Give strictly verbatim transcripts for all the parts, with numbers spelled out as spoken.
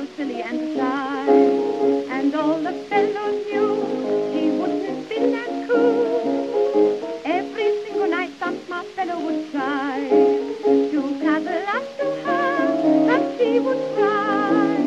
so silly and shy. And all the fellows knew she wouldn't have been that cool. Every single night some smart fellow would try to cuddle up to her, but she would cry.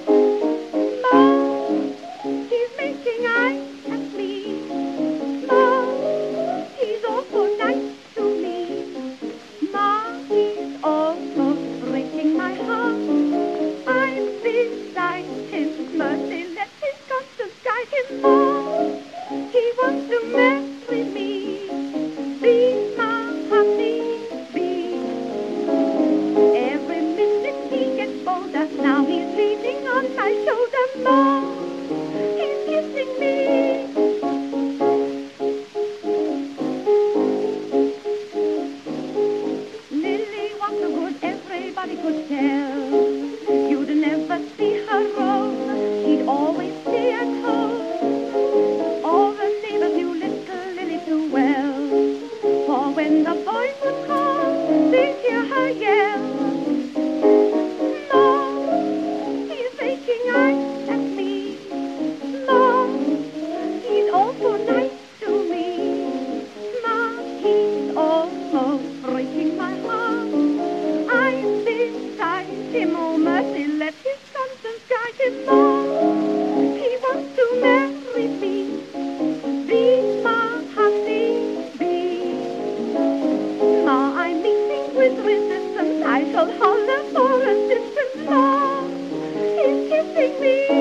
Mom, he's making eyes at me. Mom, he's awful nice to me. Mom, he's almost breaking my heart. I'm beside him, mercy, let his conscience guide him. Mom, he wants to marry me. Be my honey bee. Every minute he gets bolder. Now he's leaning on my shoulder. Mom, he's kissing me. Lily was so good, everybody could tell. You'd never see her roam. She'd always stay at home. All the neighbors knew little Lily too well. For when the boys would call, they'd hear her yell. Mom, he's making eyes at me. Mom, he's awful nice to me. Mom, he's almost breaking my heart. I'm beside him, oh mercy, let his conscience guide him. Mom, he wants to marry me. Be my honey bee. Ma, I'm meeting with resistance. I shall holler for assistance. Ma, he's kissing me.